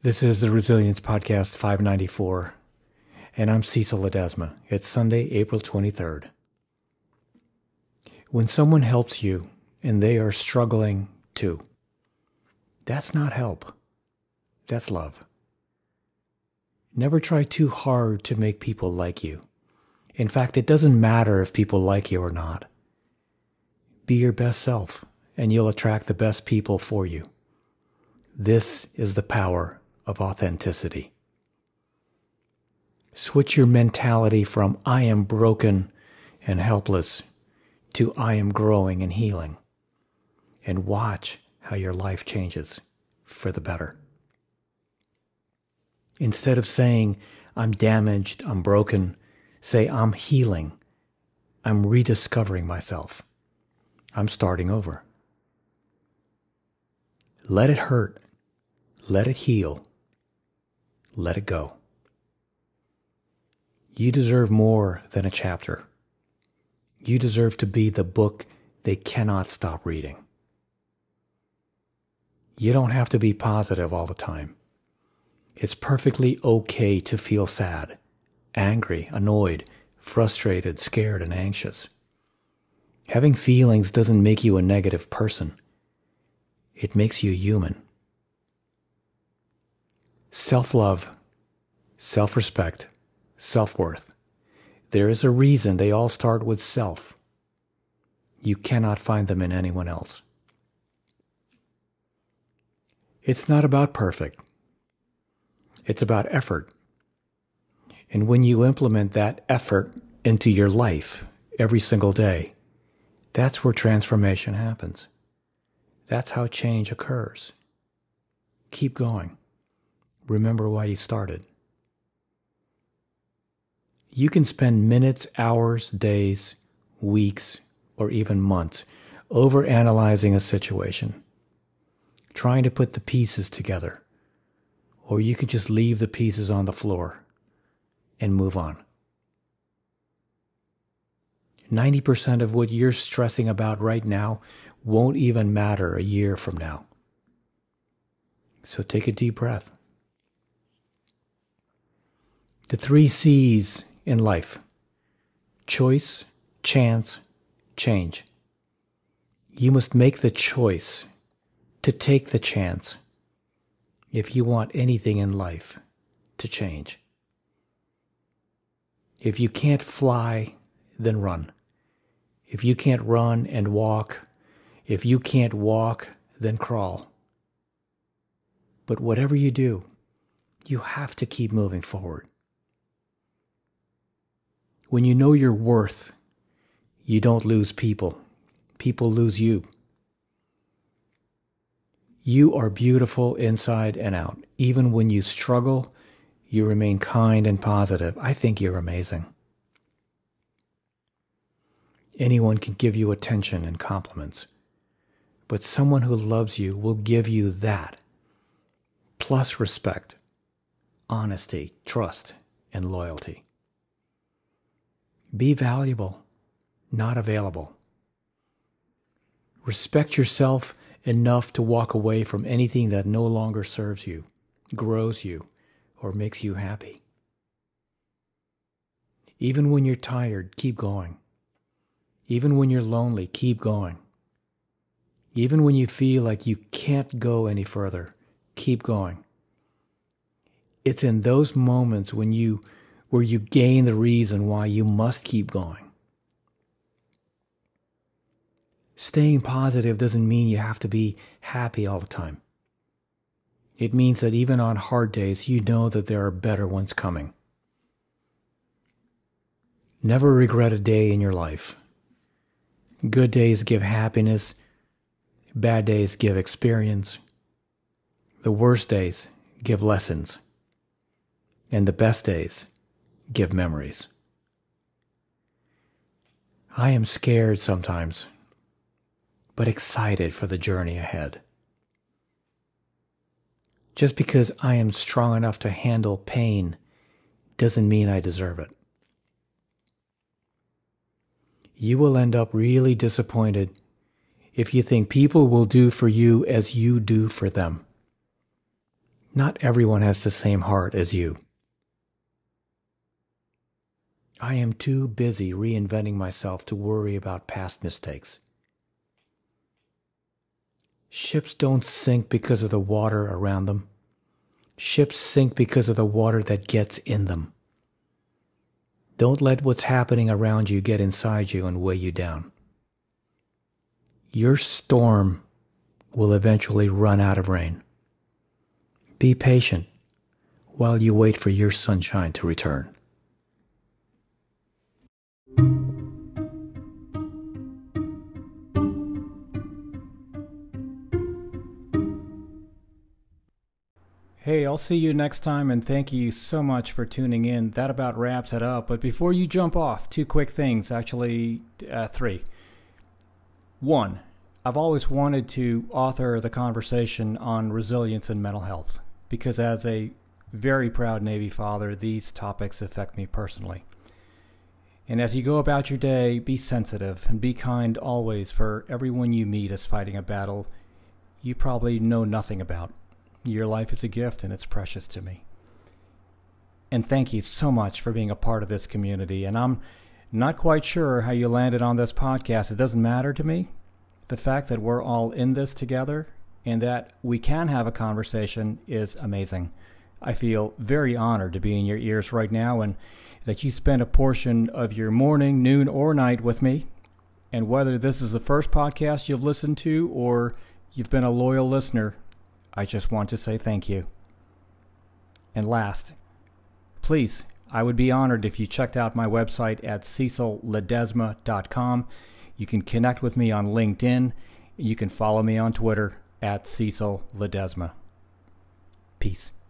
This is the Resilience Podcast 594, and I'm Cecil Ledesma. It's Sunday, April 23rd. When someone helps you and they are struggling too, that's not help. That's love. Never try too hard to make people like you. In fact, it doesn't matter if people like you or not. Be your best self, and you'll attract the best people for you. This is the power of authenticity. Switch your mentality from I am broken and helpless to I am growing and healing, and watch how your life changes for the better. Instead of saying I'm damaged, I'm broken, say I'm healing, I'm rediscovering myself, I'm starting over. Let it hurt, let it heal. Let it go. You deserve more than a chapter. You deserve to be the book they cannot stop reading. You don't have to be positive all the time. It's perfectly okay to feel sad, angry, annoyed, frustrated, scared, and anxious. Having feelings doesn't make you a negative person. It makes you human. Self-love, self-respect, self-worth. There is a reason they all start with self. You cannot find them in anyone else. It's not about perfect. It's about effort. And when you implement that effort into your life every single day, that's where transformation happens. That's how change occurs. Keep going. Remember why you started. You can spend minutes, hours, days, weeks, or even months overanalyzing a situation, trying to put the pieces together, or you can just leave the pieces on the floor and move on. 90% of what you're stressing about right now won't even matter a year from now. So take a deep breath. The 3 C's in life: choice, chance, change. You must make the choice to take the chance if you want anything in life to change. If you can't fly, then run. If you can't run and walk, if you can't walk, then crawl. But whatever you do, you have to keep moving forward. When you know your worth, you don't lose people. People lose you. You are beautiful inside and out. Even when you struggle, you remain kind and positive. I think you're amazing. Anyone can give you attention and compliments, but someone who loves you will give you that, plus respect, honesty, trust, and loyalty. Be valuable, not available. Respect yourself enough to walk away from anything that no longer serves you, grows you, or makes you happy. Even when you're tired, keep going. Even when you're lonely, keep going. Even when you feel like you can't go any further, keep going. It's in those moments where you gain the reason why you must keep going. Staying positive doesn't mean you have to be happy all the time. It means that even on hard days, you know that there are better ones coming. Never regret a day in your life. Good days give happiness. Bad days give experience. The worst days give lessons. And the best days give memories. I am scared sometimes, but excited for the journey ahead. Just because I am strong enough to handle pain doesn't mean I deserve it. You will end up really disappointed if you think people will do for you as you do for them. Not everyone has the same heart as you. I am too busy reinventing myself to worry about past mistakes. Ships don't sink because of the water around them. Ships sink because of the water that gets in them. Don't let what's happening around you get inside you and weigh you down. Your storm will eventually run out of rain. Be patient while you wait for your sunshine to return. Hey, I'll see you next time, and thank you so much for tuning in. That about wraps it up. But before you jump off, 2 quick things, actually 3. 1, I've always wanted to author the conversation on resilience and mental health, because as a very proud Navy father, these topics affect me personally. And as you go about your day, be sensitive and be kind always, for everyone you meet is fighting a battle you probably know nothing about. Your life is a gift, and it's precious to me. And thank you so much for being a part of this community. And I'm not quite sure how you landed on this podcast. It doesn't matter to me. The fact that we're all in this together and that we can have a conversation is amazing. I feel very honored to be in your ears right now, and that you spend a portion of your morning, noon, or night with me. And whether this is the first podcast you've listened to or you've been a loyal listener, I just want to say thank you. And last, please, I would be honored if you checked out my website at cecilledesma.com. You can connect with me on LinkedIn. You can follow me on Twitter at Cecil Ledesma. Peace.